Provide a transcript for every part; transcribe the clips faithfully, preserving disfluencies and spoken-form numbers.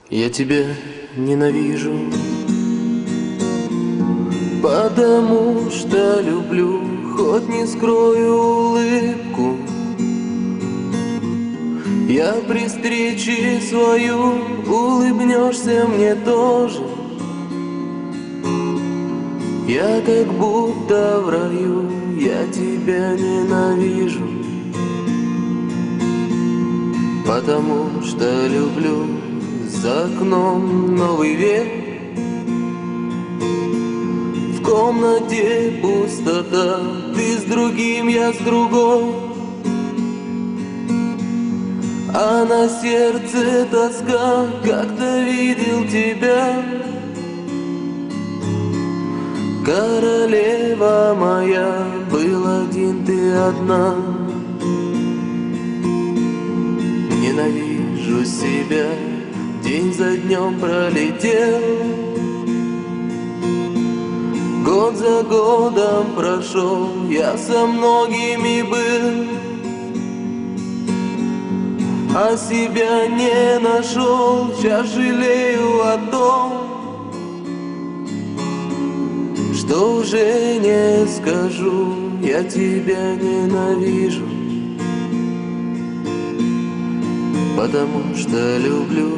Я тебя ненавижу, потому что люблю, хоть не скрою улыбку. Я при встрече свою улыбнешься мне тоже. Я как будто в раю, я тебя ненавижу, потому что люблю. За окном новый век, в комнате пустота, ты с другим, я с другой, а на сердце тоска, как-то видел тебя. Королева моя, был один ты одна. Ненавижу себя, день за днем пролетел, год за годом прошел, я со многими был, а себя не нашел. Сейчас жалею о том, что уже не скажу. Я тебя ненавижу, потому что люблю,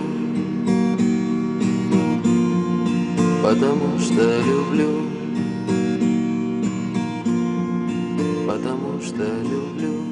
потому что люблю, потому что люблю.